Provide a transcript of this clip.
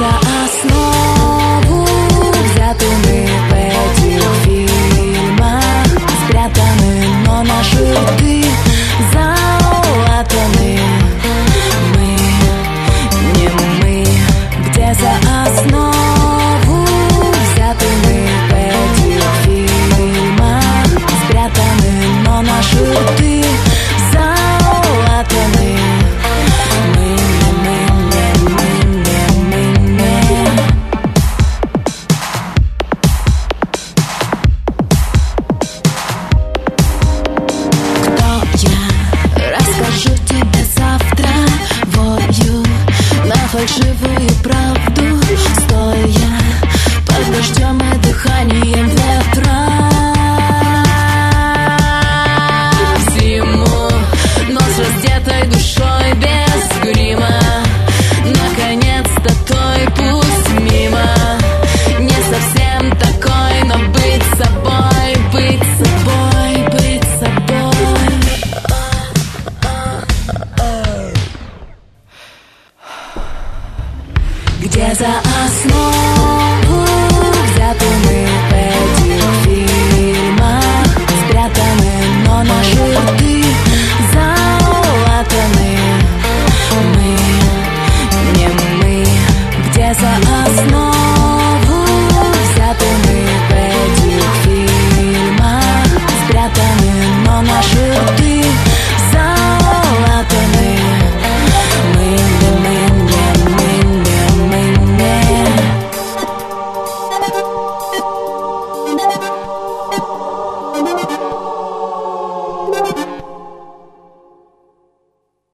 за основу взяты мы в этих фильмах, спрятаны, но наши рты залатаны. Мы, не мы, где за основу взяты мы в этих фильмах, спрятаны, но наши рты залатаны. Расскажу тебе завтра, вою на фальшивую правду, стоя под дождем и дыханием ветра. В зиму, но с раздетой душой, без грима, наконец-то той пусть мимо. Не совсем такой, но быть собой, быть собой, быть собой. Где за основу взяты мы в этих фильмах, спрятаны, но наши рты залатаны. Мы, не мы, где за основу